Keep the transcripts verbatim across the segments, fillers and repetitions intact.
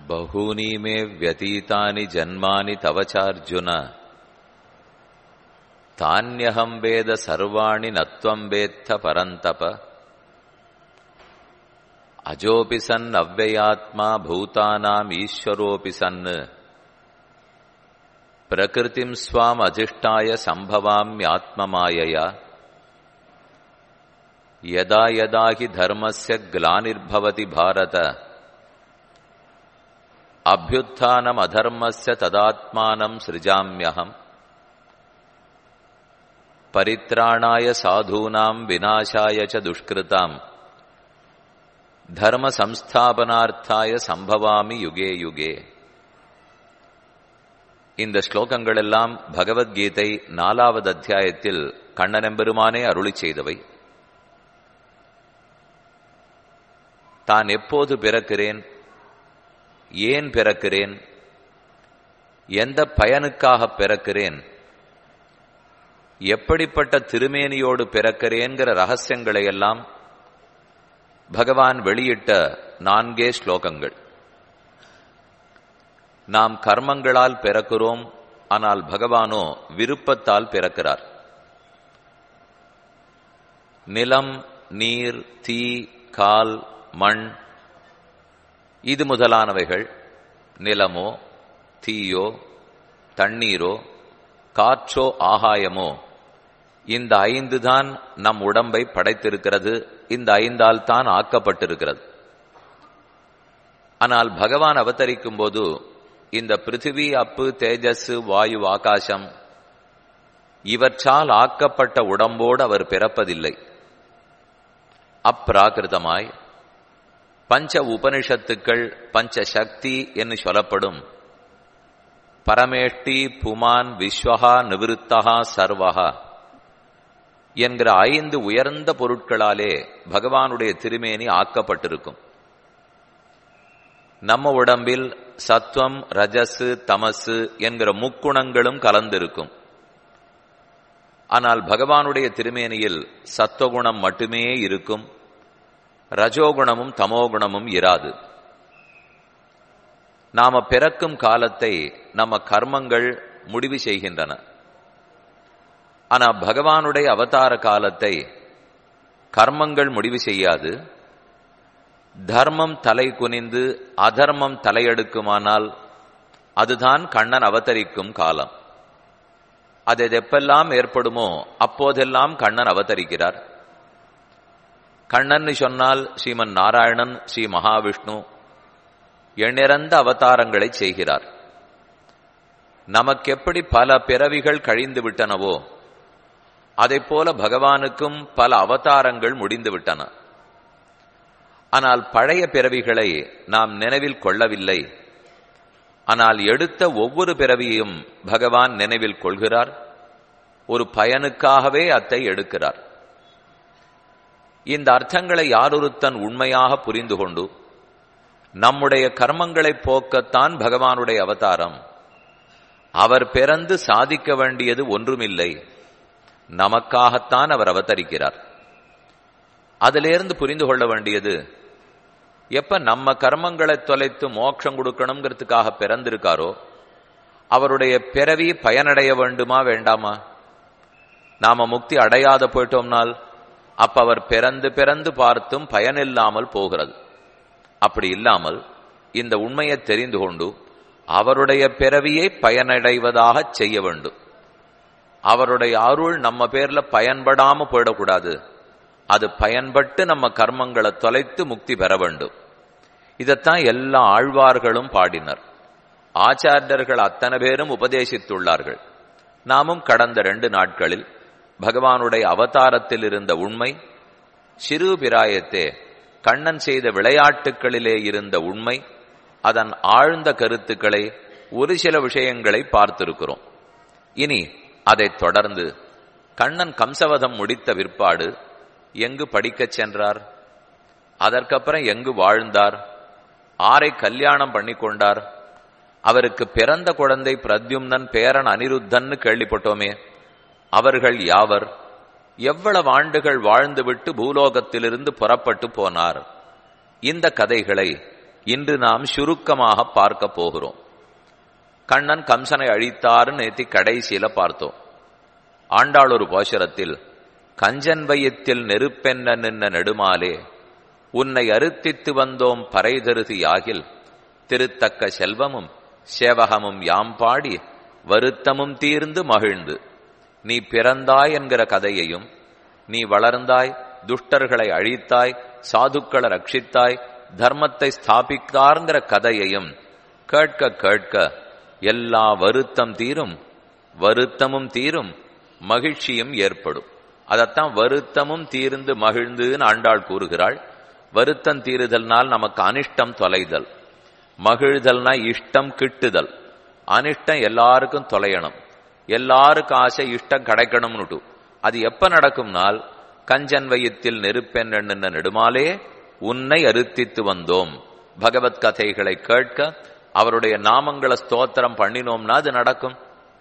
பகூனி மே வ்யதீதானி ஜன்மானி தவச்சார்ஜுன தான்யஹம் வேத சர்வாணி நத்வம் வேத்த பரந்தப அஜோபி Sun அவ்வயாத்மா பூதானாம் ஈஸ்வரோபி Sun பிரகிருதிம் ஸ்வாம் அதிஷ்டாய சம்பவாம்யாத்மமாயயா யதா யதா ஹி தர்மஸ்ய க்லானிர்பவதி பாரத அப்யுத்தானம் அதர்மஸ்ய ததாத்மானம் சிருஜாம்யஹம் பரித்ராணாய சாதூனாம் விநாசாய ச துஷ்கிருதாம் தர்ம சம்ஸ்தாபனார்த்தாய சம்பவாமி யுகே யுகே. இந்த ஸ்லோகங்கள் எல்லாம் பகவத்கீதை நாலாவது அத்தியாயத்தில் கண்ணனெம்பெருமானே அருளி செய்தவை. தான் எப்போது பிறக்கிறேன், ஏன் பிறக்கிறேன், எந்த பயனுக்காக பிறக்கிறேன், எப்படிப்பட்ட திருமேனியோடு பிறக்கிறேன்கிற ரகசியங்களை எல்லாம் பகவான் வெளியிட்ட நான்கே ஸ்லோகங்கள். நாம் கர்மங்களால் பிறக்கிறோம், ஆனால் பகவானோ விருப்பத்தால் பிறக்கிறார். நிலம், நீர், தீ, கால், மண் இது முதலானவைகள், நிலமோ தீயோ தண்ணீரோ காற்றோ ஆகாயமோ, இந்த ஐந்து தான் நம் உடம்பை படைத்திருக்கிறது. இந்த ஐந்தால் தான் ஆக்கப்பட்டிருக்கிறது. ஆனால் பகவான் அவதரிக்கும் போது இந்த பிருத்திவி, அப்பு, தேஜஸ், வாயு, ஆகாசம் இவற்றால் ஆக்கப்பட்ட உடம்போடு அவர் பிறப்பதில்லை. அப்பிராகிருதமாய் பஞ்ச உபனிஷத்துக்கள், பஞ்ச சக்தி என்று சொல்லப்படும் பரமேஷ்டி, புமான், விஸ்வஹா, நிவிருத்தஹா, சர்வஹா என்கிற ஐந்து உயர்ந்த பொருட்களாலே பகவானுடைய திருமேனி ஆக்கப்பட்டிருக்கும். நம்ம உடம்பில் சத்வம், ரஜசு, தமசு என்கிற முக்குணங்களும் கலந்திருக்கும். ஆனால் பகவானுடைய திருமேனியில் சத்வகுணம் மட்டுமே இருக்கும், ரஜோகுணமும் தமோகுணமும் இராது. நாம பிறக்கும் காலத்தை நம்ம கர்மங்கள் முடிவு செய்கின்றன. ஆனா பகவானுடைய அவதார காலத்தை கர்மங்கள் முடிவு செய்யாது. தர்மம் தலை குனிந்து அதர்மம் தலையெடுக்குமானால் அதுதான் கண்ணன் அவதரிக்கும் காலம். அது எப்பெல்லாம் ஏற்படுமோ அப்போதெல்லாம் கண்ணன் அவதரிக்கிறார். கண்ணன் சொன்னால் ஸ்ரீமன் நாராயணன், ஸ்ரீ மகாவிஷ்ணு எண்ணிறந்த அவதாரங்களை செய்கிறார். நமக்கெப்படி பல பிறவிகள் கழிந்து விட்டனவோ அதை போல பகவானுக்கும் பல அவதாரங்கள் முடிந்து விட்டன. ஆனால் பழைய பிறவிகளை நாம் நினைவில் கொள்ளவில்லை. ஆனால் எடுத்த ஒவ்வொரு பிறவியையும் பகவான் நினைவில் கொள்கிறார். ஒரு பயனுக்காகவே அத்தை எடுக்கிறார். இந்த அர்த்தங்களை யாரொருத்தன் உண்மையாக புரிந்து கொண்டு நம்முடைய கர்மங்களை போக்கத்தான் பகவானுடைய அவதாரம். அவர் பிறந்து சாதிக்க வேண்டியது ஒன்றுமில்லை, நமக்காகத்தான் அவர் அவதரிக்கிறார். அதிலிருந்து புரிந்து கொள்ள வேண்டியது, எப்ப நம்ம கர்மங்களை தொலைத்து மோட்சம் கொடுக்கணுங்கிறதுக்காக பிறந்திருக்காரோ அவருடைய பிறவி பயனடைய வேண்டுமா வேண்டாமா? நாம முக்தி அடையாத போயிட்டோம்னால் அப்ப அவர் பிறந்து பிறந்து பார்த்தும் பயனில்லாமல் போகிறது. அப்படி இல்லாமல் இந்த உண்மையை தெரிந்து கொண்டு அவருடைய பிறவியை பயனடைவதாக செய்ய வேண்டும். அவருடைய அருள் நம்ம பேர்ல பயன்படாம போயிடக்கூடாது. அது பயன்பட்டு நம்ம கர்மங்களை தொலைத்து முக்தி பெற வேண்டும். இதைத்தான் எல்லா ஆழ்வார்களும் பாடினர். ஆச்சாரியர்கள் அத்தனை பேரும் உபதேசித்துள்ளார்கள். நாமும் கடந்த ரெண்டு நாட்களில் பகவானுடைய அவதாரத்தில் இருந்த உண்மை, சிறு பிராயத்தே கண்ணன் செய்த விளையாட்டுக்களிலே இருந்த உண்மை, அதன் ஆழ்ந்த கருத்துக்களை, ஒரு சில விஷயங்களை பார்த்திருக்கிறோம். இனி அதைத் தொடர்ந்து கண்ணன் கம்சவதம் முடித்த விற்பாடு எங்கு படிக்கச் சென்றார், அதற்கப்புறம் எங்கு வாழ்ந்தார், ஆரை கல்யாணம் பண்ணி கொண்டார், அவருக்கு பிறந்த குழந்தை பிரத்யும்னன், பேரன் அனிருத்தன்னு கேள்விப்பட்டோமே, அவர்கள் யாவர், எவ்வளவு ஆண்டுகள் வாழ்ந்துவிட்டு பூலோகத்திலிருந்து புறப்பட்டு போனார், இந்த கதைகளை இன்று நாம் சுருக்கமாக பார்க்க போகிறோம். கண்ணன் கம்சனை அழித்தாருன்னு நேத்தி கடைசியில பார்த்தோம். ஆண்டாள் ஒரு பாசுரத்தில் கஞ்சன் வயத்தில் நெருப்பென்ன நின்ன நெடுமாலே உன்னை அறுத்தித்து வந்தோம் பறைதருதியாகில் திருத்தக்க செல்வமும் சேவகமும் யாம் பாடி வருத்தமும் தீர்ந்து மகிழ்ந்து நீ பிறந்தாய் என்கிற கதையையும் நீ வளர்ந்தாய், துஷ்டர்களை அழித்தாய், சாதுக்களை ரட்சித்தாய், தர்மத்தை ஸ்தாபித்தார்ங்கிற கதையையும் கேட்க கேட்க எல்லா வருத்தம் தீரும், வருத்தமும் தீரும், மகிழ்ச்சியும் ஏற்படும். அதத்தான் வருத்தமும் தீர்ந்து மகிழ்ந்துன்னு ஆண்டாள் கூறுகிறாள். வருத்தம் தீருதல்னால் நமக்கு அனிஷ்டம் தொலைதல், மகிழ்தல்னா இஷ்டம் கிட்டுதல். அனிஷ்டம் எல்லாருக்கும் தொலையணும், எல்லாருக்கும் ஆசை இஷ்டம் கிடைக்கணும்னுட்டு. அது எப்ப நடக்கும்னால் கஞ்சன் வயத்தில் நெருப்பென்ன நெடுமாலே உன்னை அறுத்தித்து வந்தோம். பகவத் கதைகளை கேட்க அவருடைய நாமங்களை ஸ்தோத்திரம் பண்ணினோம்னா அது நடக்கும்.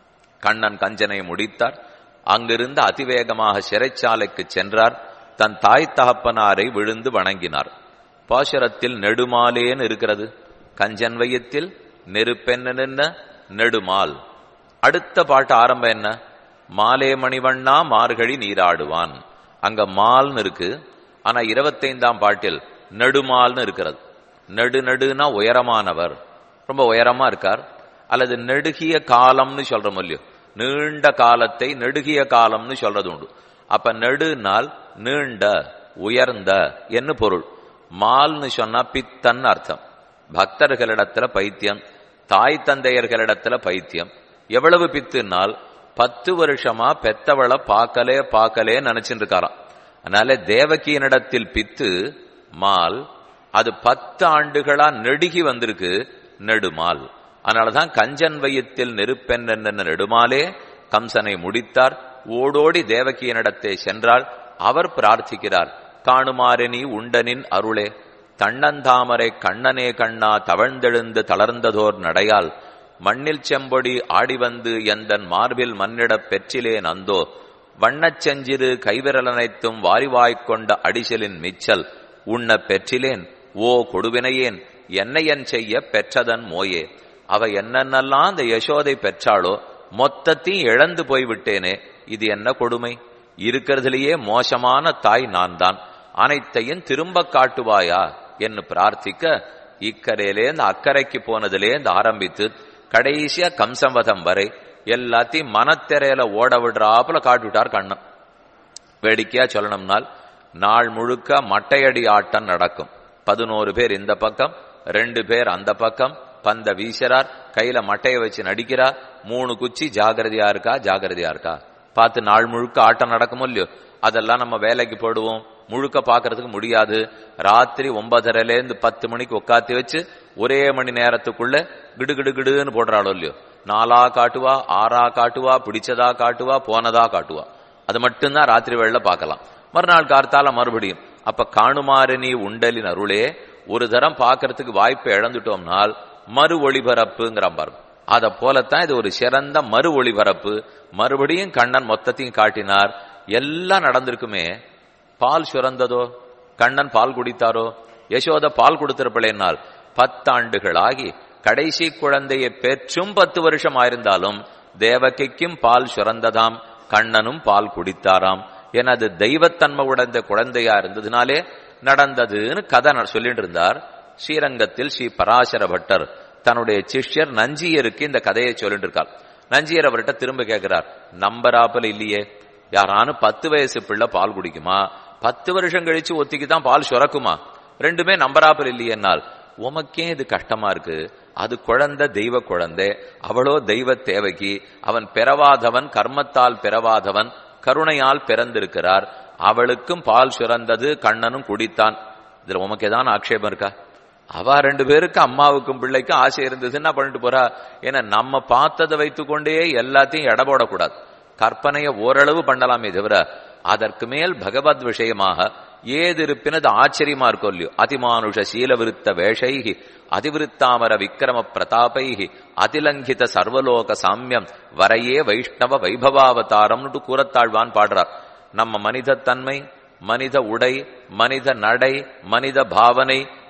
கண்ணன் கஞ்சனை முடித்தார். அங்கிருந்து அதிவேகமாக சிறைச்சாலைக்கு சென்றார். தன் தாய் தகப்பனாரை விழுந்து வணங்கினார். பாசுரத்தில் நெடுமாலேன்னு இருக்கிறது. கஞ்சன் வயத்தில் நெருப்பென்ன நின்ன நெடுமால். அடுத்த பாட்டு ஆரம்பம் என்ன? மாலே மணிவண்ணா மார்கழி நீராடுவான். அங்க மால்னு இருக்கு. ஆனா இருபத்தைந்தாம் பாட்டில் நெடுமால்னு இருக்கிறது. நெடு நடுனா உயரமானவர், ரொம்ப உயரமா இருக்கார். அல்லது நெடுகிய காலம்னு சொல்றோம் இல்லையோ, நீண்ட காலத்தை நெடுகிய காலம்னு சொல்றது உண்டு. அப்ப நெடுனால் நீண்ட உயர்ந்த என்ன பொருள். மால்னு சொன்னா பித்தன் அர்த்தம். பக்தர்களிடத்துல பைத்தியம், தாய் தந்தையர்களிடத்துல பைத்தியம். எவ்வளவு பித்துனால் பத்து வருஷமா பெத்தவளை பார்க்கலே பார்க்கலே நினைச்சுட்டு இருக்காராம். அதனால தேவகியினிடத்தில் பித்து மால், அது பத்து ஆண்டுகளா நெடுகி வந்திருக்கு, நெடுமால். அதனாலதான் கஞ்சன் வயத்தில் நெருப்பென்ன நெடுமாலே கம்சனை முடித்தார். ஓடோடி தேவகியினிடத்தை சென்றால் அவர் பிரார்த்திக்கிறார், காணுமாறெனி உண்டனின் அருளே தன்னந்தாமரை கண்ணனே கண்ணா தவழ்ந்தெழுந்து தளர்ந்ததோர் நடையால் மண்ணில் செம்பொடி ஆடிவந்து எந்தன் மார்பில் மன்னிடப் பெற்றிலேன் அந்தோ வண்ணச் செஞ்சிறு கைவிரலனைத்தும் வாரிவாய்க்கொண்ட அடிசலின் மிச்சல் உண்ண பெற்றிலேன் ஓ கொடுவினையேன் என்னையன் செய்ய பெற்றதன் மோயே. அவ என்னென்னலாம் அந்த யசோதை பெற்றாளோ மொத்தத்தையும் இழந்து போய்விட்டேனே, இது என்ன கொடுமை. இருக்கிறதுலேயே மோசமான தாய் நான் தான், அனைத்தையும் திரும்ப காட்டுவாயா என்று பிரார்த்திக்க இக்கரையிலேருந்து அக்கறைக்கு போனதிலேருந்து ஆரம்பித்து கடைசியா கம்சவதம் வரை எல்லாத்தையும் மனத்திரையில ஓட விடுறாப்புல காட்டுவிட்டார் கண்ணன். வேடிக்கையா சொல்லணும்னால் நாள் முழுக்க மட்டையடி ஆட்டம் நடக்கும். பதினோரு பேர் இந்த பக்கம், ரெண்டு பேர் அந்த பக்கம், பந்த வீசறார், கையில மட்டையை வச்சு நடிக்கிறார். மூணு குச்சி ஜாகிரதையா இருக்கா ஜாகிரதையா இருக்கா பார்த்து நாள் முழுக்க ஆட்டம் நடக்குமோ இல்லையோ. அதெல்லாம் நம்ம வேலைக்கு போடுவோம், முழுக்க பாக்குறதுக்கு முடியாது. ராத்திரி ஒன்பதரைல இருந்து பத்து மணிக்கு உட்காத்தி வச்சு ஒரே மணி நேரத்துக்குள்ள கிடு கிடு கிடுன்னு போடுறாளோ இல்லையோ. நாலா காட்டுவா, ஆறா காட்டுவா, பிடிச்சதா காட்டுவா, போனதா காட்டுவா. அது மட்டும்தான் ராத்திரி வேளையில பார்க்கலாம். மறுநாள் கார்த்தால மறுபடியும். அப்ப காணுமாறு நீ உண்டலின் அருளே ஒரு தரம் பாக்கிறதுக்கு வாய்ப்பை இழந்துட்டோம்னால் மறு ஒளிபரப்புங்கிற பாருங்க. அத போலத்தான் இது ஒரு சிறந்த மறு ஒளிபரப்பு. மறுபடியும் கண்ணன் மொத்தத்தையும் காட்டினார். எல்லாம் நடந்திருக்குமே. பால் சுரந்ததோ, கண்ணன் பால் குடித்தாரோ, யசோத பால் கொடுத்திருப்பேனால் பத்தாண்டுகளாகி கடைசி குழந்தையை பெற்றும் பத்து வருஷம் ஆயிருந்தாலும் தேவகிக்கும் பால் சுரந்ததாம், கண்ணனும் பால் குடித்தாராம். எனது தெய்வத்தன்மை உடைந்த குழந்தையா இருந்ததுனாலே நடந்ததுன்னு கதை சொல்லிட்டு இருந்தார். ஸ்ரீரங்கத்தில் ஸ்ரீ பராசர பட்டர் தன்னுடைய சிஷ்யர் நஞ்சியருக்கு இந்த கதையை சொல்லிட்டு இருக்கார். நஞ்சியர் அவர்கிட்ட திரும்ப கேட்கிறார், நம்பராப்பல் இல்லையே, யாரானு பத்து வயசு பிள்ளை பால் குடிக்குமா? பத்து வருஷம் கழிச்சு ஒத்திக்குதான் பால் சுரக்குமா? ரெண்டுமே நம்பராப்பல் இல்லையென்னால் உமக்கே இது கஷ்டமா இருக்கு. அது குழந்தை, தெய்வ குழந்தை, அவளோ தெய்வ தேவகி. அவன் பிறவாதவன், கர்மத்தால் பிறவாதவன், கருணையால் பிறந்திருக்கிறார். அவளுக்கும் பால் சுரந்தது, கண்ணனும் குடித்தான். இதுல உமக்கு ஏதான ஆட்சேபம் இருக்கா? அவ ரெண்டு பேருக்கு அம்மாவுக்கும் பிள்ளைக்கும் ஆசை இருந்ததுன்னா பண்ணிட்டு போறா. ஏன்னா நம்ம பார்த்ததை வைத்துக்கொண்டே எல்லாத்தையும் எடை போடக்கூடாது. கற்பனையை ஓரளவு பண்ணலாமே தவிர அதற்கு மேல் பகவத் விஷயமாக ஏது இருப்பினது ஆச்சரியமா இருக்கும் இல்லையோ. அதிமானுஷ சீலவிருத்த வேஷைகி அதிவிருத்தாமர விக்கிரம பிரதாபைகி அதிலங்கித சர்வலோக சாமியம் வரையே வைஷ்ணவ வைபவாவதாரம்னு கூறத்தாழ்வான் பாடுறார். நம்ம மனித தன்மை, மனித உடை, மனித நடை, மனித பாவனை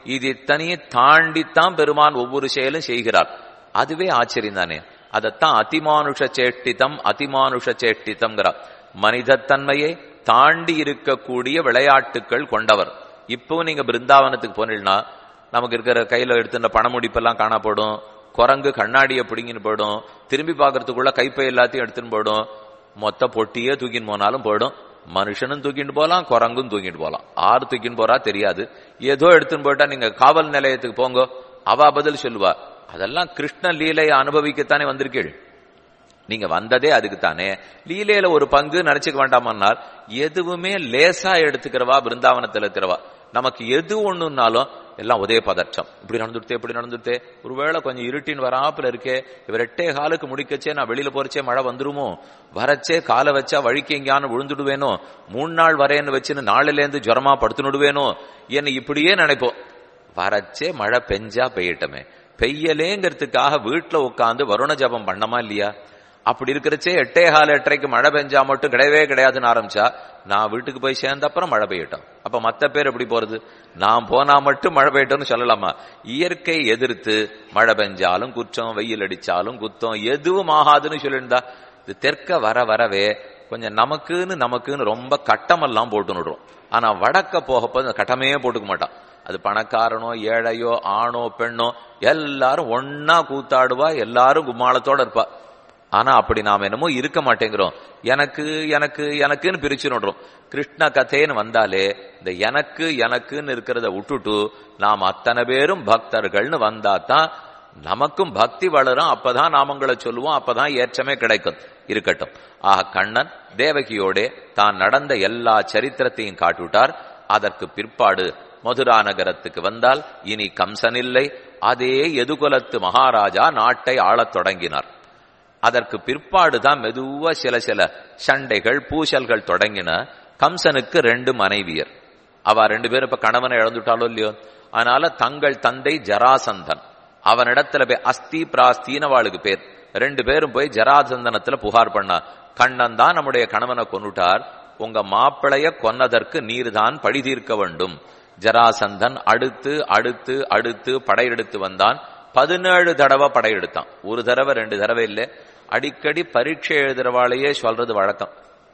இது இத்தனையை தாண்டித்தான் பெருமான் ஒவ்வொரு செயலும் செய்கிறார். அதுவே ஆச்சரியம் தானே. அதத்தான் அதிமானுஷ சேஷ்டிதம் அதிமானுஷ சேஷ்டிதம்ங்கிறார். மனிதத்தன்மையை தாண்டி இருக்கக்கூடிய விளையாட்டுக்கள் கொண்டவர். இப்போ நீங்க பிருந்தாவனத்துக்கு போனீங்கன்னா நமக்கு இருக்கிற கையில எடுத்துட்ட பணமுடிப்பெல்லாம் காணா போடும், குரங்கு கண்ணாடியை பிடிங்கின்னு போயிடும், திரும்பி பார்க்கறதுக்குள்ள கைப்பை எல்லாத்தையும் எடுத்துன்னு போயிடும், மொத்த பொட்டியே தூக்கின்னு போனாலும் போயிடும். மனுஷனும் தூக்கிட்டு போலாம், குரங்கும் தூக்கிட்டு போலாம். ஆறு தூக்கின்னு போறா தெரியாது. ஏதோ எடுத்துன்னு போயிட்டா நீங்க காவல் நிலையத்துக்கு போங்க, அவ பதில் சொல்லுவா. அதெல்லாம் கிருஷ்ண லீலையை அனுபவிக்கத்தானே வந்திருக்கீள். நீங்க வந்ததே அதுக்குத்தானே. லீலையில ஒரு பங்கு நினைச்சுக்க வேண்டாமன்னார். எதுவுமே லேசா எடுத்துக்கிறவா பிருந்தாவனத்தில் இருக்கிறவா. நமக்கு எது ஒண்ணுனாலும் எல்லாம் ஒரே பதற்றம். இப்படி நடந்துட்டே இப்படி நடந்துட்டே ஒருவேளை கொஞ்சம் இருட்டின் வராப்புல இருக்கே, இவர் எட்டே காலுக்கு முடிக்கச்சே நான் வெளியில போறச்சே மழை வந்துருமோ, வரச்சே காலை வச்சா வழிக்கு எங்கேயானு விழுந்துடுவேனோ, மூணு நாள் வரேன்னு வச்சுன்னு நாளில இருந்து ஜுரமா படுத்துனுடுவேனோ என்ன இப்படியே நினைப்போம். வரச்சே மழை பெஞ்சா பெய்யட்டமே, பெய்யலேங்கிறதுக்காக வீட்டுல உட்காந்து வருண ஜபம் பண்ணமா இல்லையா? அப்படி இருக்கிறச்சே எட்டே கால எட்டரைக்கு மழை பெஞ்சா மட்டும் கிடையவே கிடையாதுன்னு ஆரம்பிச்சா நான் வீட்டுக்கு போய் சேர்ந்த அப்புறம் மழை பெய்யட்டும். அப்ப மத்த பேர் எப்படி போறது? நான் போனா மட்டும் மழை பெய்யட்டும்னு சொல்லலாமா? இயற்கை எதிர்த்து மழை பெஞ்சாலும் குற்றம், வெயில் அடிச்சாலும் குத்தம், எதுவும் ஆகாதுன்னு சொல்லியிருந்தா இது தெற்க வர வரவே கொஞ்சம் நமக்குன்னு நமக்குன்னு ரொம்ப கட்டமெல்லாம் போட்டுனுடுறோம். ஆனா வடக்க போகப்போ அந்த கட்டமே போட்டுக்க மாட்டான். அது பணக்காரனோ ஏழையோ ஆணோ பெண்ணோ எல்லாரும் ஒன்னா கூத்தாடுவா, எல்லாரும் கும்மாளத்தோட இருப்பா. ஆனா அப்படி நாம என்னமோ இருக்க மாட்டேங்கிறோம். எனக்கு எனக்கு எனக்குன்னு பிரிச்சு நடுறோம். கிருஷ்ண கதைன்னு வந்தாலே இந்த எனக்கு எனக்குன்னு இருக்கிறத விட்டுட்டு நாம் அத்தனை பேரும் பக்தர்கள்னு வந்தாதான் நமக்கும் பக்தி வளரும். அப்பதான் நாமங்களை சொல்லுவோம், அப்பதான் ஏற்றமே கிடைக்கும். இருக்கட்டும். ஆக கண்ணன் தேவகியோட தான் நடந்த எல்லா சரித்திரத்தையும் காட்டுவிட்டார். அதற்கு பிற்பாடு மதுரா நகரத்துக்கு வந்தால் இனி கம்சன் இல்லை, அதே எதுகுலத்து மகாராஜா நாட்டை ஆளத் தொடங்கினார். அதற்கு பிற்பாடுதான் மெதுவா சில சில சண்டைகள் பூசல்கள் தொடங்கின. கம்சனுக்கு ரெண்டு மனைவியர். அவ ரெண்டு பேரும் இப்ப கணவனை இழந்துட்டாலோ இல்லையோ, அதனால தங்கள் தந்தை ஜராசந்தன் அவனிடத்துல போய் அஸ்தி பிராஸ்தின்னு அவளுக்கு பேர். ரெண்டு பேரும் போய் ஜராசந்தனத்துல புகார் பண்ணா, கண்ணன் தான் நம்முடைய கணவனை கொன்னுட்டார், உங்க மாப்பிளைய கொன்னதற்கு நீர் தான் பழி தீர்க்க வேண்டும். ஜராசந்தன் அடுத்து அடுத்து அடுத்து படையெடுத்து வந்தான். பதினேழு தடவை படையெடுத்தான். ஒரு தடவை ரெண்டு தடவை இல்லை, அடிக்கடி பரீட்சை எழுதுறவாளையே சொல்றது வழக்கம்.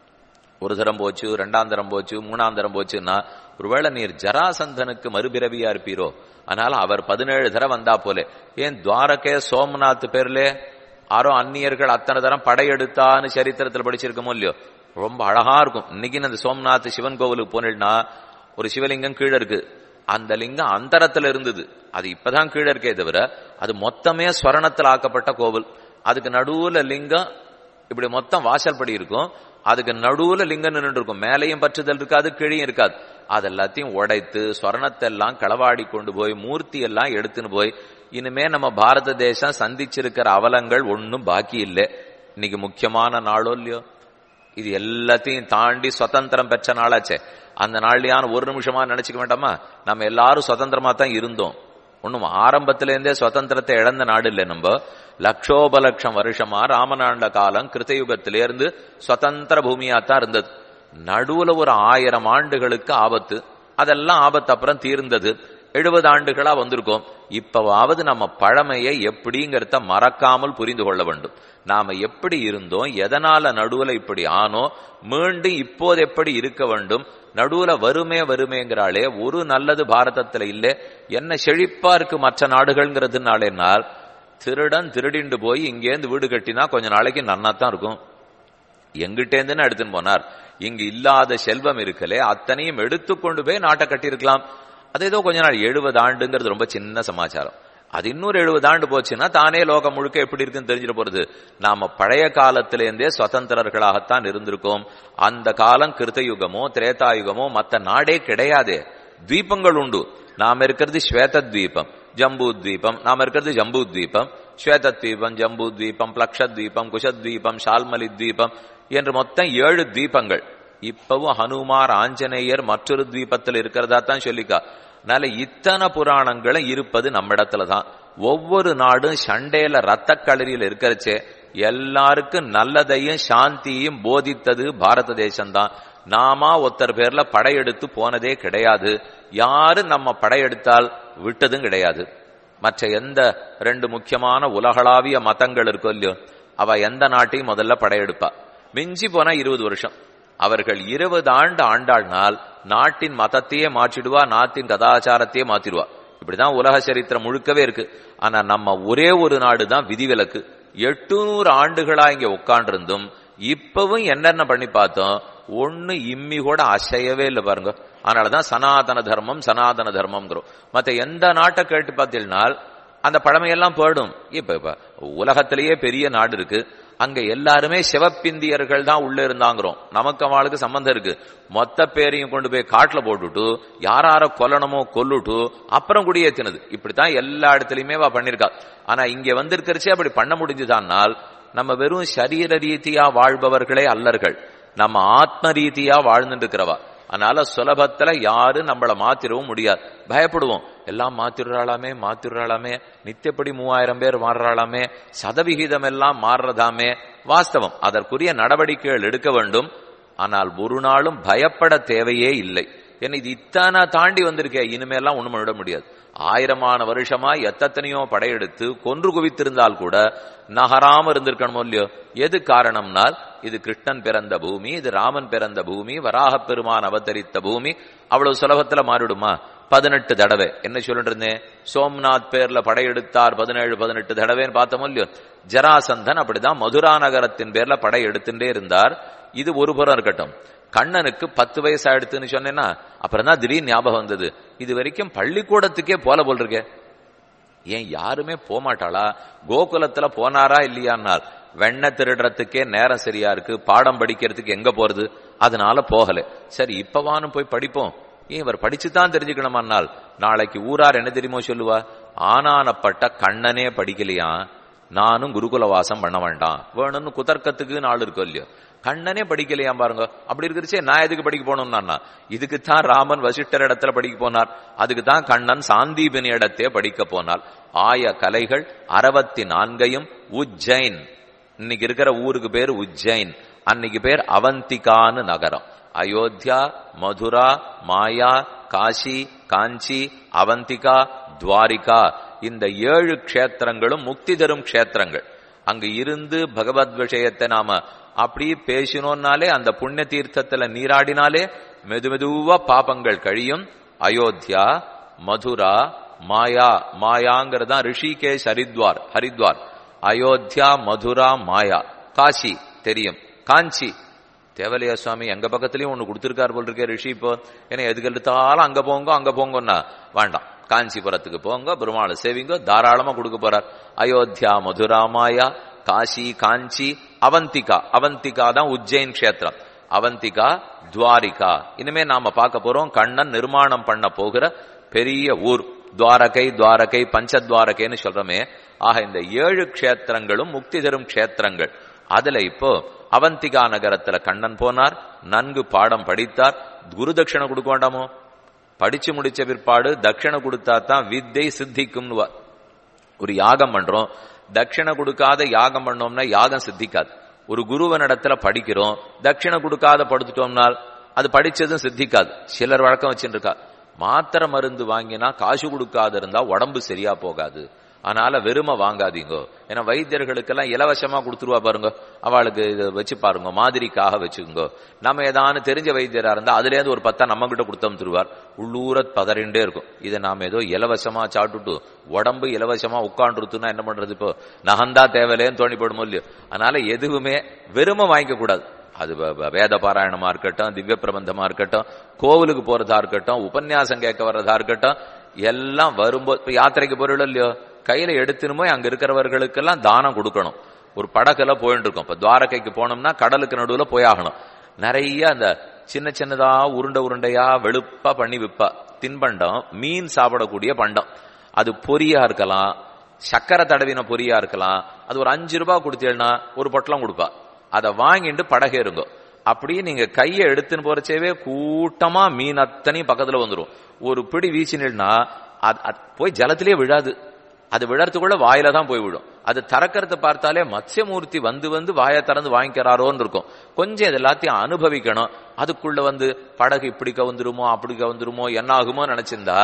ஒரு தரம் போச்சு, ரெண்டாம் தரம் போச்சு, மூணாம் தரம் போச்சுன்னா ஒருவேளை நீர் ஜராசந்தனுக்கு மறுபிறவியா இருப்பீரோ, அதனால அவர் பதினேழு தரம் வந்தா போலே. ஏன் துவாரகே சோம்நாத் பேர்ல ஆரோ அந்நியர்கள் அத்தனை தரம் படையெடுத்தான்னு சரித்திரத்தில் படிச்சிருக்கமோ இல்லையோ, ரொம்ப அழகா இருக்கும். இன்னைக்கு அந்த சோம்நாத் சிவன் கோவிலுக்கு போனீங்கன்னா ஒரு சிவலிங்கம் கீழே இருக்கு. அந்த லிங்கம் அந்தரத்துல இருந்தது, அது இப்பதான் கீழே இருக்கே தவிர அது மொத்தமே ஸ்வரணத்தில் ஆக்கப்பட்ட கோவில். அதுக்கு நடுவுல லிங்கம் இப்படி மொத்தம் வாசல் படி இருக்கும், அதுக்கு நடுவுல லிங்கம் நின்று இருக்கும். மேலையும் பற்றுதல் இருக்காது, கீழையும் இருக்காது. அதெல்லாத்தையும் உடைத்து ஸ்வரணத்தை எல்லாம் களவாடி கொண்டு போய் மூர்த்தி எல்லாம் எடுத்துன்னு போய் இனிமே நம்ம பாரத தேசம் சந்திச்சிருக்கிற அவலங்கள் ஒன்னும் பாக்கி இல்லை. இன்னைக்கு முக்கியமான நாளோ இல்லையோ, இது எல்லாத்தையும் தாண்டி சுதந்திரம் பெற்ற நாளாச்சே. அந்த நாள்லயான ஒரு நிமிஷமா நினைச்சுக்க வேண்டாமா, நம்ம எல்லாரும் சுதந்திரமா தான் இருந்தோம். ஒண்ணும் ஆரம்பத்திலேருந்தே சுதந்திரத்தை இழந்த நாடு இல்லை. நம்ம லட்சோபலட்சம் வருஷமா ராமநாண்ட காலம் கிருத்தயுகத்திலேருந்து சுதந்திர பூமியா தான் இருந்தது. நடுவுல ஒரு ஆயிரம் ஆண்டுகளுக்கு ஆபத்து, அதெல்லாம் ஆபத்து அப்புறம் தீர்ந்தது. எழுபது ஆண்டுகளா வந்திருக்கோம். இப்பவாவது நம்ம பழமையை எப்படிங்கிறத மறக்காமல் புரிந்து கொள்ள வேண்டும். நாம எப்படி இருந்தோம், எதனால நடுவுல இப்படி ஆனோ, மீண்டும் இப்போது எப்படி இருக்க வேண்டும். நடுவுல வருமே வருமேங்கிறாளே, ஒரு நல்லது பாரதத்துல இல்ல. என்ன செழிப்பா இருக்கு மற்ற நாடுகள்ங்கிறதுனாலேனால், திருடன் திருடிண்டு போய் இங்கேருந்து வீடு கட்டினா கொஞ்ச நாளைக்கு நன்னாத்தான் இருக்கும். எங்கிட்டேந்துன்னு எடுத்துன்னு போனார். இங்கு இல்லாத செல்வம் இருக்கலே, அத்தனையும் எடுத்துக்கொண்டு போய் நாட்டை கட்டியிருக்கலாம். அது ஏதோ கொஞ்ச நாள், எழுபது ஆண்டுங்கிறது ரொம்ப சின்ன சமாச்சாரம். அது இன்னொரு எழுபது ஆண்டு போச்சுன்னா தானே லோகம் முழுக்க எப்படி இருக்குன்னு தெரிஞ்சிட போறது. நாம பழைய காலத்திலேருந்தே சுதந்திரர்களாகத்தான் இருந்திருக்கோம். அந்த காலம் கிருத்தயுகமோ திரேதாயுகமோ மற்ற நாடே கிடையாதே. தீபங்கள் உண்டு. நாம இருக்கிறது ஸ்வேத தீபம், ஜம்பூ தீபம். நாம இருக்கிறது ஜம்பூ தீபம், ஸ்வேத தீபம், ஜம்பூ தீபம், பிளக்ஷத்வீபம், குஷத்வீபம், ஷால்மலி தீபம் என்று மொத்தம் ஏழு தீபங்கள். இப்பவும் ஹனுமார் ஆஞ்சநேயர் மற்றொரு தீபத்தில் இருக்கிறதா தான் சொல்லிக்கா. அதனால இத்தனை புராணங்களும் இருப்பது நம்ம இடத்துலதான். ஒவ்வொரு நாடும் சண்டையில ரத்த களரியில் இருக்கிறச்சே எல்லாருக்கும் நல்லதையும் சாந்தியையும் போதித்தது பாரத தேசம்தான். நாம ஒருத்தர் பேர்ல படையெடுத்து போனதே கிடையாது. யாரு நம்ம படையெடுத்தால் விட்டதும் கிடையாது. மற்ற எந்த ரெண்டு முக்கியமான உலகளாவிய மதங்கள் இருக்கோ இல்லையோ, அவ எந்த நாட்டையும் முதல்ல படையெடுப்பா. மிஞ்சி போனா இருபது வருஷம். அவர்கள் இருபது ஆண்டு ஆண்டாள்னால் நாட்டின் மதத்தையே மாற்றிடுவா, நாட்டின் கதாச்சாரத்தையே மாத்திடுவா. இப்படிதான் உலக சரித்திரம் முழுக்கவே இருக்கு. ஆனா நம்ம ஒரே ஒரு நாடு தான் விதிவிலக்கு. எட்டுநூறு ஆண்டுகளா இங்க உட்காண்டிருந்தும் இப்பவும் என்னென்ன பண்ணி பார்த்தோம், ஒண்ணு இம்மி கூட அசையவே இல்லை பாருங்க. அதனாலதான் சனாதன தர்மம் சனாதன தர்மம்ங்கிறோம். மத்த எந்த நாட்டை கேட்டு பார்த்தீங்கன்னால் அந்த பழமையெல்லாம் போயிடும். இப்ப இப்ப உலகத்திலேயே பெரிய நாடு இருக்கு, அங்க எல்லாருமே சிவப்பிந்தியர்கள் தான் உள்ள இருந்தாங்கிறோம். நமக்கு அவளுக்கு சம்பந்தம் இருக்கு. மொத்த பேரையும் கொண்டு போய் காட்டுல போட்டுட்டு யாரார கொல்லணுமோ கொல்லுட்டு அப்புறம் குடியேற்றினது. இப்படித்தான் எல்லா இடத்துலயுமே வா பண்ணிருக்கா. ஆனா இங்க வந்திருக்கிறச்சே அப்படி பண்ண முடிஞ்சுதான்னால் நம்ம வெறும் சரீர ரீதியா வாழ்பவர்களே அல்லர்கள், நம்ம ஆத்ம ரீதியா வாழ்ந்துட்டு இருக்கிறவா. அதனால சுலபத்துல யாரு நம்மள மாத்திரவும் முடியாது. பயப்படுவோம், எல்லாம் மாத்திடுறாளாமே மாத்திடுறாளாமே, நித்தியப்படி மூவாயிரம் பேர் மாறுறாளாமே, சதவிகிதம் எல்லாம் மாறுறதாமே. வாஸ்தவம், அதற்குரிய நடவடிக்கைகள் எடுக்க வேண்டும். ஆனால் ஒரு நாளும் பயப்பட தேவையே இல்லை. ஏன்னா இது இத்தனை தாண்டி வந்திருக்கே, இனிமேலாம் ஒண்ணும் விட முடியாது. ஆயிரமான வருஷமா எத்தனையோ படையெடுத்து கொன்று குவித்திருந்தால் கூட நகராம இருந்திருக்கணுமோ இல்லையோ. எது காரணம்னால் இது கிருஷ்ணன் பிறந்த பூமி, இது ராமன் பிறந்த பூமி, வராக பெருமான் அவதரித்த பூமி. அவ்வளவு சுலபத்துல மாறிடுமா? பதினெட்டு தடவை என்ன சொல்லிட்டு இருந்தேன், சோம்நாத் பேர்ல படையெடுத்தார் பதினேழு பதினெட்டு தடவைன்னு பார்த்தோமோ இல்லையோ. ஜராசந்தன் அப்படிதான் மதுரா நகரத்தின் பேர்ல படையெடுத்துட்டே இருந்தார். இது ஒரு புறம் இருக்கட்டும். கண்ணனுக்கு பத்து வயசு ஆயிடுத்துன்னு சொன்னேன்னா அப்புறம் தான் திடீர்னு ஞாபகம் வந்தது, இது வரைக்கும் பள்ளிக்கூடத்துக்கே போல போல் இருக்கே, ஏன் யாருமே போமாட்டாளா? கோகுலத்துல போனாரா இல்லையானால் வெண்ண திருடுறதுக்கே நேரம் சரியா இருக்கு, பாடம் படிக்கிறதுக்கு எங்க போறது, அதனால போகல. சரி இப்பவானும் போய் படிப்போம். ஏன் இவர் படிச்சுதான் தெரிஞ்சுக்கணுமானால் நாளைக்கு ஊரார் என்ன தெரியுமோ சொல்லுவா, ஆனானப்பட்ட கண்ணனே படிக்கலையா, நானும் குருகுல வாசம் பண்ண வேண்டாம் வேணும்னு குதர்க்கத்துக்கு நாள் இருக்கும் இல்லையோ. கண்ணனே படிக்கலையாம் பாருங்க. அப்படி இருக்கிறச்சே நான் எதுக்கு படிக்க போனோம்னா, இதுக்குத்தான் ராமன் வசிஷ்டர் இடத்துல படிக்க போனார், அதுக்குத்தான் கண்ணன் சாந்தீபினி இடத்தே படிக்க போனார். ஆய கலைகள் அறுபத்தி நான்கையும் உஜ்ஜைன், இன்னைக்கு இருக்கிற ஊருக்கு பேர் உஜ்ஜைன், அன்னைக்கு பேர் அவந்திகான்னு நகரம். அயோத்தியா, மதுரா, மாயா, காசி, காஞ்சி, அவந்திகா, துவாரிகா, இந்த ஏழு க்ஷேத்திரங்களும் முக்தி தரும் க்ஷேத்திரங்கள். அங்கு இருந்து பகவத் விஷயத்தை நாம அப்படி பேசினோம்னாலே, அந்த புண்ணிய தீர்த்தத்துல நீராடினாலே மெது மெதுவா பாபங்கள் கழியும். அயோத்தியா, மதுரா, மாயா, மாயாங்கிறதா ரிஷிகேஷ் ஹரித்வார், ஹரித்வார், அயோத்தியா, மதுரா, மாயா. காசி தெரியும், காஞ்சி தேவலையா சுவாமி எங்க பக்கத்துலயும் ஒண்ணு கொடுத்திருக்காரு போல் இருக்கே ரிஷி. இப்போ ஏன்னா எதுக்கு எடுத்தாலும் அங்க போங்க அங்க போங்கன்னா வேண்டாம், காஞ்சிபுரத்துக்கு போங்க, பெருமாளை சேவிங்க, தாராளமா கொடுக்க போறார். அயோத்தியா, மதுரா, மாயா, காசி, காஞ்சி, அவந்திகா. அவந்திகா தான் உஜ்ஜைன் கஷேத்திரம். அவந்திகா, துவாரிகா. இனிமே நாம பார்க்க போறோம் கண்ணன் நிர்மாணம் பண்ண போகிற பெரிய ஊர். துவாரகை, துவாரகை, பஞ்சத்வாரகைன்னு சொல்றமே. ஆக இந்த ஏழு க்ஷேத்திரங்களும் முக்தி தரும் க்ஷேத்திரங்கள். அதுல இப்போ அவந்திகா நகரத்துல கண்ணன் போனார், நன்கு பாடம் படித்தார். குரு தட்சிணை கொடுக்க வேண்டாமோ? படிச்சு முடிச்ச பிற்பாடு தட்சிணை கொடுத்தா தான் வித்தை சித்திக்கும்னு. ஒரு யாகம் பண்றோம், தட்சிணை கொடுக்காத யாகம் பண்ணோம்னா யாகம் சித்திக்காது. ஒரு குருவனிடத்துல படிக்கிறோம், தட்சிணை கொடுக்காத படுத்துட்டோம்னால் அது படிச்சதும் சித்திக்காது. சிலர் வழக்கம் வச்சுட்டு இருக்கா, மாத்திரை மருந்து வாங்கினா காசு கொடுக்காத இருந்தா உடம்பு சரியா போகாது, அதனால வெறுமை வாங்காதீங்க. ஏன்னா வைத்தியர்களுக்கெல்லாம் இலவசமா கொடுத்துருவா பாருங்க, அவளுக்கு இதை வச்சு பாருங்க, மாதிரிக்காக வச்சுக்கோங்க. நம்ம ஏதானு தெரிஞ்ச வைத்தியரா இருந்தா அதுல இருந்து ஒரு பத்தா நம்ம கிட்ட கொடுத்தோம் தருவார், உள்ளூர பதறிண்டே இருக்கும். இதை நாம ஏதோ இலவசமா சாப்பிட்டுட்டு உடம்பு இலவசமா உட்காந்துருத்துனா என்ன பண்றது? இப்போ நகந்தா தேவையில்லைன்னு தோணி போடுமோ இல்லையோ. அதனால எதுவுமே வெறுமை வாங்கிக்க கூடாது. அது வேத பாராயணமா இருக்கட்டும், திவ்ய பிரபந்தமா இருக்கட்டும், கோவிலுக்கு போறதா இருக்கட்டும், உபன்யாசம் கேட்க வர்றதா இருக்கட்டும், எல்லாம் வரும்போது இப்ப யாத்திரைக்கு போறோம் இல்லையோ, கையில எடுத்துனுமோ அங்க இருக்கிறவர்களுக்கெல்லாம் தானம் கொடுக்கணும். ஒரு படகுல போயிட்டு இருக்கோம், இப்ப துவாரகைக்கு போனோம்னா கடலுக்கு நடுவுல போயாகணும். நிறைய அந்த சின்ன சின்னதா உருண்டை உருண்டையா வெளுப்பா பண்ணி விப்பா தின்பண்டம், மீன் சாப்பிடக்கூடிய பண்டம். அது பொரியா இருக்கலாம், சக்கரை தடவின பொரியா இருக்கலாம். அது ஒரு அஞ்சு ரூபாய் கொடுத்தீங்கன்னா ஒரு பொட்டலம் கொடுப்பா. அதை வாங்கிட்டு படகு இருங்கோ. அப்படியே நீங்க கையை எடுத்துன்னு போறச்சேவே கூட்டமா மீன் அத்தனையும் பக்கத்துல வந்துடும். ஒரு பிடி வீசினா போய் ஜலத்திலேயே விழாது, அது விழறதுக்குள்ள வாயில தான் போய் விடும். அது திறக்கிறத பார்த்தாலே மத்ஸ்யமூர்த்தி வந்து வந்து வாயை திறந்து வாங்கிக்கிறாரோன்னு இருக்கும். கொஞ்சம் இது எல்லாத்தையும் அனுபவிக்கணும். அதுக்குள்ள வந்து படகு இப்படி கவுந்துருமோ அப்படி கவுந்துருமோ என்ன ஆகுமோ நினைச்சிருந்தா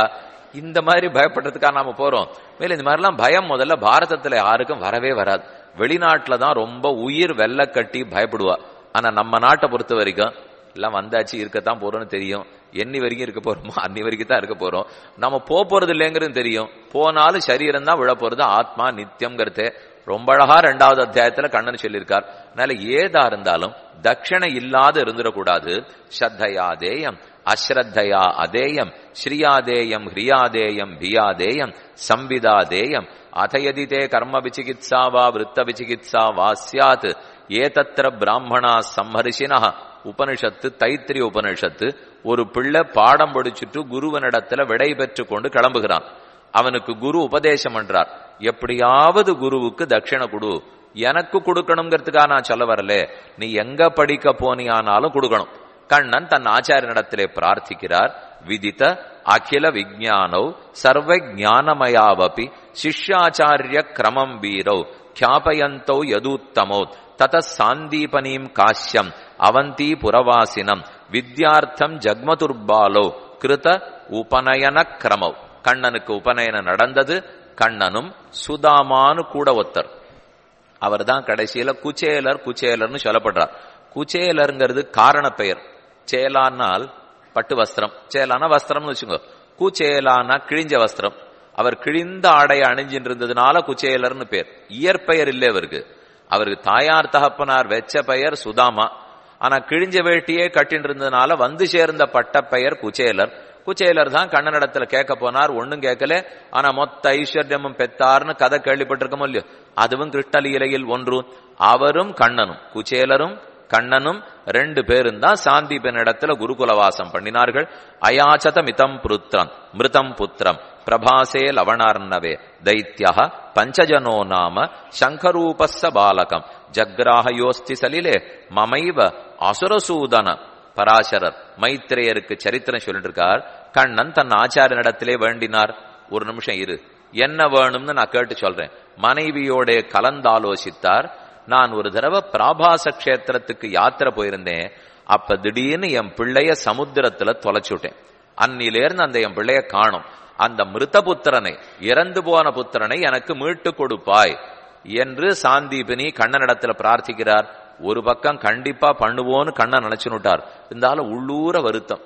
இந்த மாதிரி பயப்படுறதுக்காக நாம போறோம். மேல இந்த மாதிரி எல்லாம் பயம் முதல்ல பாரதத்துல யாருக்கும் வரவே வராது. வெளிநாட்டுல தான் ரொம்ப உயிர் வெள்ள கட்டி பயப்படுவா. ஆனா நம்ம நாட்டை பொறுத்த வரைக்கும் எல்லாம் வந்தாச்சு, இருக்கத்தான் போறோம்னு தெரியும். என்னி வரைக்கும் இருக்க போறோமோ அன்னி வரைக்கும் தான் இருக்க போறோம். நம்ம போறது இல்லைங்கிறது தெரியும். போனாலும் சரீரம் தான் விழ போறது, ஆத்மா நித்தியம்ங்கிறது ரொம்ப அழகா ரெண்டாவது அத்தியாயத்துல கண்ணன் சொல்லியிருக்கார். அதனால ஏதா இருந்தாலும் தட்சணை இல்லாத இருந்துடக்கூடாது. ஸ்ரத்தையாதேயம் அஸ்ரத்தையா அதேயம் ஸ்ரீயாதேயம் ஹிரியாதேயம் பியாதேயம் சம்விதாதேயம் அதயதிதே கர்ம விசிகித்சா வா விருத்த விசிகித்சா வா ஸ்யாத் ஏதத்திர பிராமணா சம்மரிஷினா. உபனிஷத்து தைத்திரிய உபனிஷத்து. ஒரு பிள்ளை பாடம் படிச்சுட்டு குருவனிடத்துல விடை பெற்று கொண்டு கிளம்புகிறான். அவனுக்கு குரு உபதேசம் பண்றார், எப்படியாவது குருவுக்கு தட்சிணை கொடு. எனக்கு கொடுக்கணுங்கிறதுக்காக நான் சொல்ல வரல, நீ எங்க படிக்க போனியானாலும் கொடுக்கணும். கண்ணன் தன் ஆச்சாரியனிடத்திலே பிரார்த்திக்கிறார். விதித்த அகில விஜானோ சர்வ ஜானமயாவபி சிஷ்யாச்சாரிய கிரமம் வீரோ கியாபயந்தோ யதூத்தமோ தத சாந்தீபனீம் காஷ்யம் அவந்தி புரவாசினம் வித்யார்த்தம் ஜக்மதுர்பாலோ கிருத உபநயன கிரமோ. கண்ணனுக்கு உபநயனம் நடந்தது. கண்ணனும் சுதாமானு கூட ஒத்தர். அவர் தான் கடைசியில குச்சேலர் குச்சேலர்னு சொல்லப்படுறார். குச்சேலருங்கிறது காரண பெயர். சேலானால் பட்டு வஸ்திரம், சேலானா வஸ்திரம்னு வச்சுக்கோ. குச்சேலானா கிழிஞ்ச வஸ்திரம். அவர் கிழிந்த ஆடைய அணிஞ்சிட்டு இருந்ததுனால குச்சேலர்னு பேர். இயற்பெயர் இல்லை அவருக்கு. அவருக்கு தாயார் தகப்பனார் வெச்ச பெயர் சுதாமா. ஆனா கிழிஞ்ச வேட்டியே கட்டின்னு இருந்ததுனால வந்து சேர்ந்த பட்ட பெயர் குச்சேலர். குச்சேலர் தான் கண்ணனிடத்துல கேட்க போனார், ஒன்னும் கேட்கல. ஆனா மொத்த ஐஸ்வர்யமும் பெத்தார்னு கதை கேள்விப்பட்டிருக்கோம் இல்லையோ, அதுவும் கிருஷ்ணலீலையில் ஒன்று. அவரும் கண்ணனும், குச்சேலரும் கண்ணனும் ரெண்டு பேரும் தான் சாந்தீபன் இடத்துல குருகுலவாசம் பண்ணினார்கள். அயாச்சத மிதம் புருத்ரம் மிருதம் புத்திரம் பிரபாசே லவணார்ணவே தைத்யா பஞ்சஜனோ நாம சங்கரூபஸ்ஸ பாலகம் ஜக்ராஹயோஸ்தி சலிலே மமைவ அசுரசூதன. பராசரர் மைத்ரேயருக்கு சரித்திரம் சொல்லிட்டு இருக்கார். கண்ணன் தன் ஆச்சாரியனிடத்திலே வேண்டினார், ஒரு நிமிஷம் இரு, என்ன வேணும்னு நான் கேட்டு சொல்றேன். மனைவியோட கலந்தாலோசித்தார். நான் ஒரு தடவை பிராபாச கஷேத்திரத்துக்கு யாத்திரை போயிருந்தேன். அப்ப திடீர்னு என் பிள்ளைய சமுத்திரத்துல தொலைச்சுட்டேன். அன்னிலேருந்து அந்த என் பிள்ளைய காணும். அந்த மிருத புத்திரனை, இறந்து போன புத்திரனை எனக்கு மீட்டு கொடுப்பாய் என்று சாந்தீபினி கண்ணனிடத்துல பிரார்த்திக்கிறார். ஒரு பக்கம் கண்டிப்பா பண்ணுவோன்னு கண்ணன் நினைச்சுட்டார். இருந்தாலும் உள்ளூர வருத்தம்.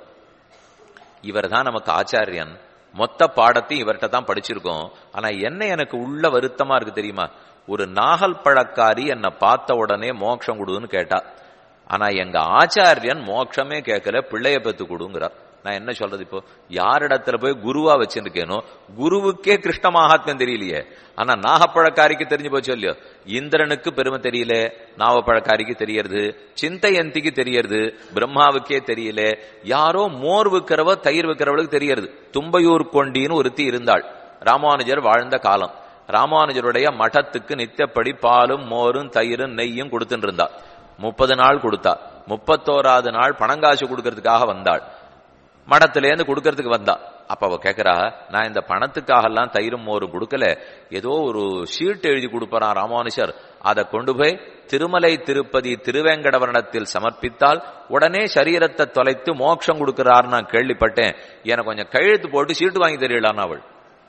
இவர் தான் நமக்கு ஆச்சாரியன், மொத்த பாடத்தையும் இவர்கிட்ட தான் படிச்சிருக்கோம். ஆனா என்ன எனக்கு உள்ள வருத்தமா இருக்கு தெரியுமா? ஒரு நாகல் பழக்காரி என்னை பார்த்த உடனே மோட்சம் கொடுன்னு கேட்டா. ஆனா எங்க ஆச்சாரியன் மோட்சமே கேட்கல, பிள்ளைய பெத்து கொடுங்கிறார். நான் என்ன சொல்றது? இப்போ யாரிடத்துல போய் குருவா வச்சிருக்கேனோ குருவுக்கே கிருஷ்ண மகாத்மியம் தெரியலையே. ஆனா நாகப்பழக்காரிக்கு தெரிஞ்சு போச்சு இல்லையோ. இந்திரனுக்கு பெருமை தெரியல, நாவப்பழக்காரிக்கு தெரியறது, சிந்தையந்திக்கு தெரியறது, பிரம்மாவுக்கே தெரியல. யாரோ மோர் விற்கிறவ தயிர் விற்கிறவளுக்கு தெரியறது. தும்பையூர் கொண்டின்னு ஒருத்தி இருந்தாள். ராமானுஜர் வாழ்ந்த காலம். ராமானுஜருடைய மഠத்துக்கு நித்தப்படி பாலும் மோரும் தயிரும் நெய்யும் கொடுத்துட்டு இருந்தா. முப்பது நாள் கொடுத்தா. முப்பத்தோராது நாள் பணங்காசு கொடுக்கறதுக்காக வந்தாள். மடத்திலேருந்து கொடுக்கறதுக்கு வந்தா. அப்ப அவ கேக்குறா, நான் இந்த பணத்துக்காக எல்லாம் தயிரும் மோரும் கொடுக்கல, ஏதோ ஒரு ஷீட் எழுதி கொடுப்பாராம் ராமானுஜர், அதை கொண்டு போய் திருமலை திருப்பதி திருவேங்கடவரணத்தில் சமர்ப்பித்தால் உடனே சரீரத்தை தொலைத்து மோட்சம் கொடுக்கிறார் நான் கேள்விப்பட்டேன். எனக்கு கொஞ்சம் கையெழுத்து போட்டு சீட்டு வாங்கி தெரியலான்னு அவள்.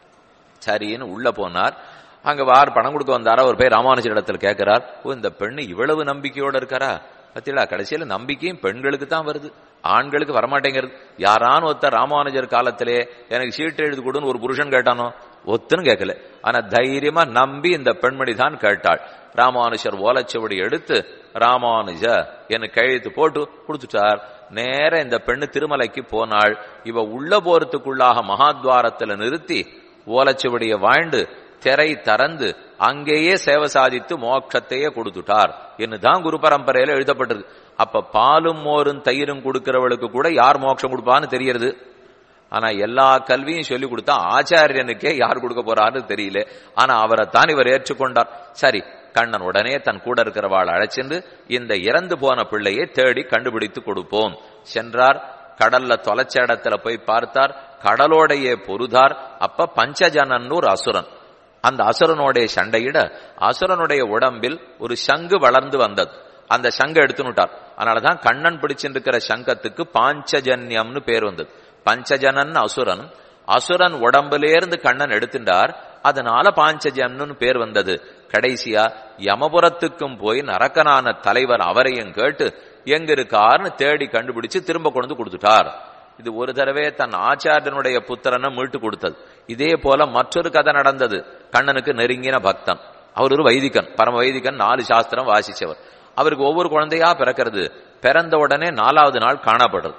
சரின்னு உள்ள போனார். அங்க வார் பணம் கொடுக்க வந்தாரா. ஒரு பேர் ராமானுஜர் இடத்துல கேட்கிறார், ஓ இந்த பெண்ணு இவ்வளவு நம்பிக்கையோட இருக்காரா? பத்தியா, கடைசியில நம்பிக்கையும் பெண்களுக்கு தான் வருது, ஆண்களுக்கு வரமாட்டேங்கிறது. யாரான ஒருத்தர் ராமானுஜர் காலத்திலே எனக்கு சீட்டு எழுதி கொடுன்னு ஒரு புருஷன் கேட்டானோ? ஒத்துன்னு கேட்கல. ஆனா தைரியமா நம்பி இந்த பெண்மணி தான் கேட்டாள். ராமானுஜர் ஓலைச்சுவடி எடுத்து ராமானுஜ எனக்கு கையெழுத்து போட்டு கொடுத்துட்டார். நேர இந்த பெண்ணு திருமலைக்கு போனாள். இவ உள்ள போறதுக்குள்ளாக மகாத்வாரத்துல நிறுத்தி ஓலைச்சுவடியை வாழ்ந்து திரை திறந்து அங்கேயே சேவை சாதித்து மோட்சத்தையே கொடுத்துட்டார் என்னுதான் குரு பரம்பரையில எழுதப்பட்டிருக்கு. அப்ப பாலும் மோரும் தயிரும் கொடுக்கிறவளுக்கு கூட யார் மோட்சம் கொடுப்பான்னு தெரியறது. ஆனா எல்லா கல்வியும் சொல்லி கொடுத்தா ஆச்சாரியனுக்கே யார் கொடுக்க போறான்னு தெரியல. ஆனா அவரைத்தான் இவர் ஏற்றுக்கொண்டார். சரி, கண்ணன் உடனே தன் கூட இருக்கிறவாள் அழைச்சிருந்து இந்த இறந்து போன பிள்ளையை தேடி கண்டுபிடித்து கொடுப்போம் சென்றார். கடல்ல தொலைச்ச இடத்துல போய் பார்த்தார். கடலோடையே பொருதார். அப்ப பஞ்சஜனன் ஒரு அசுரன். அந்த அசுரனுடைய சண்டையிட அசுரனுடைய உடம்பில் ஒரு சங்கு வளர்ந்து வந்தது. அந்த சங்க எடுத்துனுட்டார். அதனாலதான் கண்ணன் பிடிச்சிருக்கிற சங்கத்துக்கு பாஞ்சஜன்யம்னு பேர் வந்தது. பஞ்சஜனன் அசுரன், அசுரன் உடம்புலேருந்து கண்ணன் எடுத்துட்டார். அதனால பாஞ்சஜன்னு பேர் வந்தது. கடைசியா யமபுரத்துக்கும் போய் நரக்கனான தலைவர் அவரையும் கேட்டு எங்க இருக்காருன்னு தேடி கண்டுபிடிச்சு திரும்ப கொண்டு கொடுத்துட்டார். இது ஒரு தடவை தன் ஆச்சாரியனுடைய புத்திரனை மீட்டு கொடுத்தது. இதே போல மற்றொரு கதை நடந்தது. கண்ணனுக்கு நெருங்கின பக்தன், அவர் ஒரு வைதிகன், பரம வைதிகன், நாலு சாஸ்திரம் வாசிச்சவர். அவருக்கு ஒவ்வொரு குழந்தையா பிறக்கிறது. பிறந்த உடனே நாலாவது நாள் காணப்படுறது.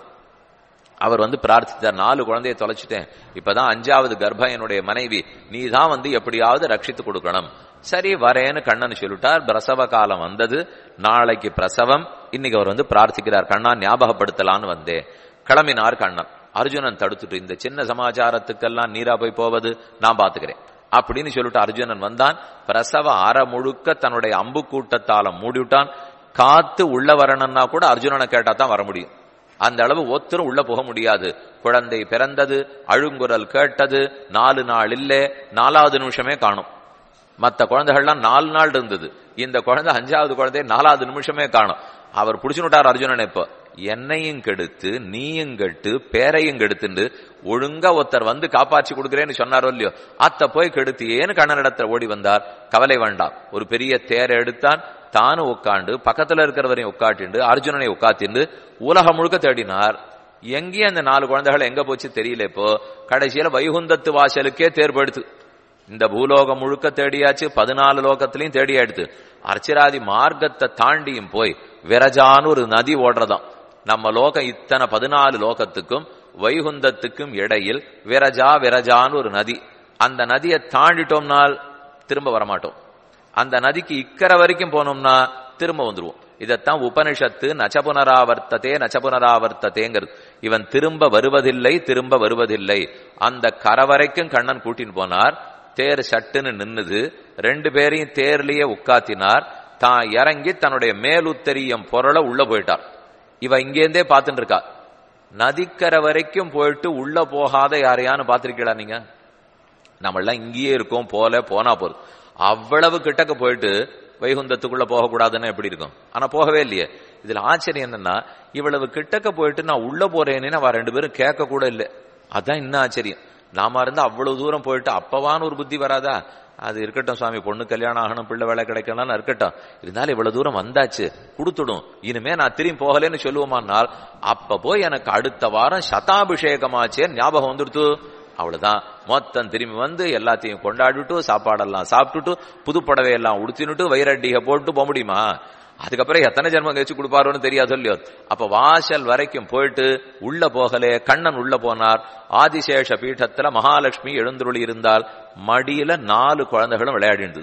அவர் வந்து பிரார்த்தித்தார், நாலு குழந்தைய தொலைச்சிட்டேன், இப்பதான் அஞ்சாவது கர்ப்பம், என்னுடைய மனைவி, நீ தான் வந்து எப்படியாவது ரட்சித்து கொடுக்கணும். சரி வரேன்னு கண்ணன் சொல்லிட்டார். பிரசவ காலம் வந்தது, நாளைக்கு பிரசவம். இன்னைக்கு அவர் வந்து பிரார்த்திக்கிறார், கண்ணா ஞாபகப்படுத்தலான்னு வந்தேன். கிளம்பினார் கண்ணன். அர்ஜுனன் தடுத்துட்டு, இந்த சின்ன சமாச்சாரத்துக்கெல்லாம் நீரா போய் போவது, நான் பாத்துக்கிறேன் அப்படின்னு சொல்லிட்டு அர்ஜுனன் வந்தான். பிரசவ அற முழுக்க தன்னுடைய அம்பு கூட்டத்தால மூடிவிட்டான். காத்து உள்ள வரணும்னா கூட அர்ஜுனனை கேட்டா தான் வர முடியும். அந்த அளவு ஒத்தரும் உள்ள போக முடியாது. குழந்தை பிறந்தது, அழுங்குரல் கேட்டது, நாலு நாள் இல்லே, நாலாவது நிமிஷமே காணும். மற்ற குழந்தைகள்லாம் நாலு நாள் இருந்தது, இந்த குழந்தை அஞ்சாவது குழந்தை நாலாவது நிமிஷமே காணும். அவர் புடிச்சுட்டார் அர்ஜுனன். இப்ப என்னையும் கெடுத்து நீயும் கெட்டு பேரையும் கெடுத்துண்டு ஒழுங்கா ஒருத்தர் வந்து காப்பாற்றி கொடுக்கிறேன்னு சொன்னாரோ இல்லையோ, அத்த போய் கெடுத்து ஏன்னு கண்ணனிடத்துல ஓடி வந்தார். கவலை வேண்டாம், ஒரு பெரிய தேரை எடுத்தான், தானும் உட்காண்டு பக்கத்துல இருக்கிறவரையும் உட்காட்டிண்டு அர்ஜுனனை உட்காத்திண்டு உலகம் முழுக்க தேடினார். எங்கேயும் அந்த நாலு குழந்தைகள் எங்க போச்சு தெரியல. இப்போ கடைசியில வைகுந்தத்து வாசலுக்கே தேர்பெடுத்து இந்த பூலோகம் முழுக்க தேடியாச்சு, பதினாலு லோகத்திலையும் தேடியாடுத்து. அர்ச்சிராதி மார்க்கத்தை தாண்டியும் போய் விரஜான்னு ஒரு நதி ஓடுறதாம். நம்ம லோகம் இத்தனை பதினாலு லோகத்துக்கும் வைகுந்தத்துக்கும் இடையில் விரஜா விரஜான்னு ஒரு நதி. அந்த நதியை தாண்டிட்டோம்னால் திரும்ப வரமாட்டோம். அந்த நதிக்கு இக்கரை வரைக்கும் போனோம்னா திரும்ப வந்துருவோம். இதத்தான் உபனிஷத்து நச்சபுனராவர்த்ததே நச்சபுனராவர்த்ததேங்கிறது. இவன் திரும்ப வருவதில்லை, திரும்ப வருவதில்லை. அந்த கரை வரைக்கும் கண்ணன் கூட்டின்னு போனார். தேர் சட்டுன்னு நின்னுது. ரெண்டு பேரையும் தேர்லயே உட்காத்தினார். தான் இறங்கி தன்னுடைய மேலுத்தரியம் பொருளை உள்ள போயிட்டார். இவ இங்கேருந்தே பார்த்துட்டு இருக்கா. நதிக்கரை வரைக்கும் போயிட்டு உள்ள போகாத யாரையான்னு பாத்திருக்கீங்களா நீங்க? நம்மளாம் இங்கேயே இருக்கோம், போல போனா போதும். அவ்வளவு கிட்டக்க போயிட்டு வைகுந்தத்துக்குள்ள போகக்கூடாதுன்னு எப்படி இருக்கும்? ஆனா போகவே இல்லையே. இதுல ஆச்சரியம் என்னன்னா, இவ்வளவு கிட்டக்க போயிட்டு நான் உள்ள போறேன்னு அவ ரெண்டு பேரும் கேட்க கூட இல்லை. அதான் இன்னும் ஆச்சரியம். நாம இருந்தா அவ்வளவு தூரம் போயிட்டு அப்பவான்னு ஒரு புத்தி வராதா? அது இருக்கட்டும் சுவாமி, பொண்ணு கல்யாணம் ஆகணும், பிள்ளை வேலை கிடைக்கலாம் இருக்கட்டும், இருந்தாலும் இவ்வளவு தூரம் வந்தாச்சு கொடுத்துடும், இனிமே நான் திரும்பி போகலன்னு சொல்லுவோமானால் அப்ப போய் எனக்கு அடுத்த வாரம் சதாபிஷேகமாச்சே ஞாபகம் வந்துடுத்து. அவ்வளவுதான், மொத்தம் திரும்பி வந்து எல்லாத்தையும் கொண்டாடிட்டு சாப்பாடெல்லாம் சாப்பிட்டுட்டு புதுப்படவையெல்லாம் உடுத்தினுட்டு வைரட்டிக போட்டு போக முடியுமா? அதுக்கப்புறம் எத்தனை ஜென்மம் கழிச்சு கொடுப்பாரோன்னு தெரியாது இல்லையோ. அப்ப வாசல் வரைக்கும் போயிட்டு உள்ள போகலே. கண்ணன் உள்ள போனார். ஆதிசேஷ பீഠத்துல மகாலட்சுமி எழுந்துருளி இருந்தால் மடியில நாலு குழந்தைகளும் விளையாடினது.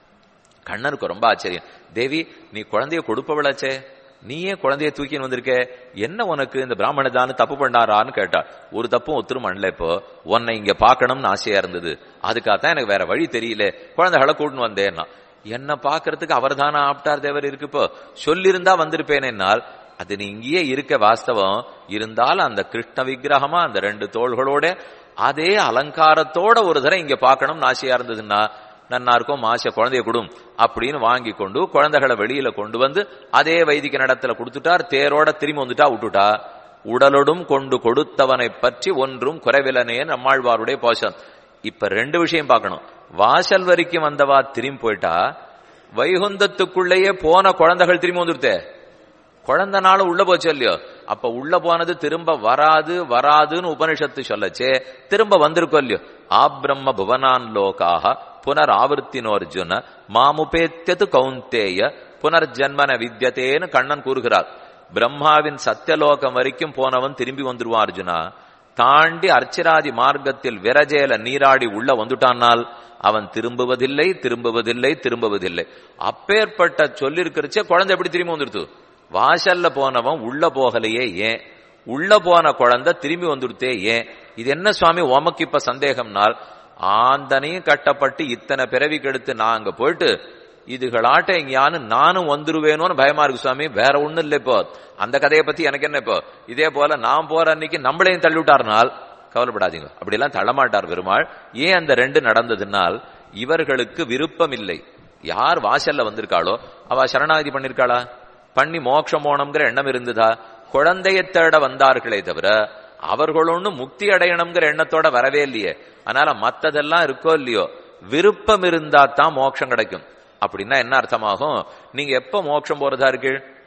கண்ணனுக்கு ரொம்ப ஆச்சரியம். தேவி, நீ குழந்தைய கொடுப்பவளாச்சே, நீயே குழந்தைய தூக்கின்னு வந்திருக்க, என்ன உனக்கு இந்த பிராமணதான்னு தப்பு பண்ணாரான்னு கேட்டாள். ஒரு தப்பும் ஒத்துரும் பண்ணல. இப்போ உன்னை இங்க பாக்கணும்னு ஆசையா இருந்தது, அதுக்காகத்தான் எனக்கு வேற வழி தெரியல குழந்தைகளை கூட்டின்னு வந்தேன்னா. என்ன பாக்குறதுக்கு அவர் தானே ஆப்டார் தேவர் இருக்கு, இப்போ சொல்லிருந்தா வந்திருப்பேனேனால் அது நீ இங்கேயே இருக்க வாஸ்தவம். இருந்தாலும் அந்த கிருஷ்ண விக்கிரகமா அந்த ரெண்டு தோள்களோட அதே அலங்காரத்தோட ஒரு தடவை இங்க பாக்கணும்னு ஆசையா இருந்ததுன்னா நன்னா இருக்கும், மாச குழந்தைய கொடும் அப்படின்னு வாங்கி கொண்டு குழந்தைகளை வெளியில கொண்டு வந்து அதே வைதிக நடத்துல கொடுத்துட்டார். தேரோட திரும்பி வந்துட்டா விட்டுட்டா. உடலோடும் கொண்டு கொடுத்தவனை பற்றி ஒன்றும் குறைவிலனே நம்மாழ்வாருடைய போஷம். இப்ப ரெண்டு விஷயம் பார்க்கணும். வாசல் வரைக்கும் வந்தவா திரும்பி போயிட்டா, வைகுந்தத்துக்குள்ளேயே போன குழந்தைகள் திரும்பி வந்துருத்தே, குழந்தைனால உள்ள போச்சு இல்லையோ. அப்ப உள்ள போனது திரும்ப வராது வராதுன்னு உபனிஷத்து சொல்லச்சே, திரும்ப வந்திருக்கோம் இல்லையோ. ஆப்ரம்ம புவனான் லோகாக புனர் ஆவர்த்தினோர்ஜுன மாமுபேத்தியது கௌந்தேய புனர்ஜன்மன வித்யதேன்னு கண்ணன் கூறுகிறார். பிரம்மாவின் சத்தியலோகம் வரைக்கும் போனவன் திரும்பி வந்துருவான் அர்ஜுனா. தாண்டி அர்ச்சிராதி மார்க்கத்தில் விரஜேல நீராடி உள்ள வந்துட்டானால் அவன் திரும்புவதில்லை திரும்புவதில்லை திரும்புவதில்லை. அப்பேற்பட்ட சொல்லிருக்கிறச்சே குழந்தை எப்படி திரும்பி வந்துடுத்து? வாசல்ல போனவன் உள்ள போகலையே ஏன்? உள்ள போன குழந்தை திரும்பி வந்துடுத்தே ஏன்? இது என்ன சுவாமி உமக்கு இப்ப சந்தேகம்னால், ஆந்தனையும் கட்டப்பட்டு இத்தனை பிறவி கெடுத்து நான் அங்க போயிட்டு இதுகளாட்ட எங்கயானு நானும் வந்துருவேணும்னு பயமா இருக்கு சுவாமி. வேற ஒண்ணும் இல்லை. இப்போ அந்த கதையை பத்தி எனக்கு என்ன, இப்போ இதே போல நான் போற அன்னைக்கு நம்மளையும் தள்ளிவிட்டார்னால் கவலைப்படாதீங்க, அப்படியெல்லாம் தள்ளமாட்டார் பெருமாள். ஏன் அந்த ரெண்டு நடந்ததுனால், இவர்களுக்கு விருப்பம் இல்லை. யார் வாசல்ல வந்திருக்காளோ அவ சரணாகதி பண்ணிருக்காளா? பண்ணி மோட்சம் போனம்ங்கிற எண்ணம் இருந்ததா? குழந்தையை தேட வந்தார்களே தவிர அவர்களொன்னு முக்தி அடையணுங்கிற எண்ணத்தோட வரவே இல்லையே. அதனால மத்ததெல்லாம் இருக்கோ இல்லையோ, விருப்பம் இருந்தா தான் மோட்சம் கிடைக்கும். அப்படின்னா என்ன அர்த்தமாகும்? நீங்க எப்ப மோட்சம் போறதா இருக்கு?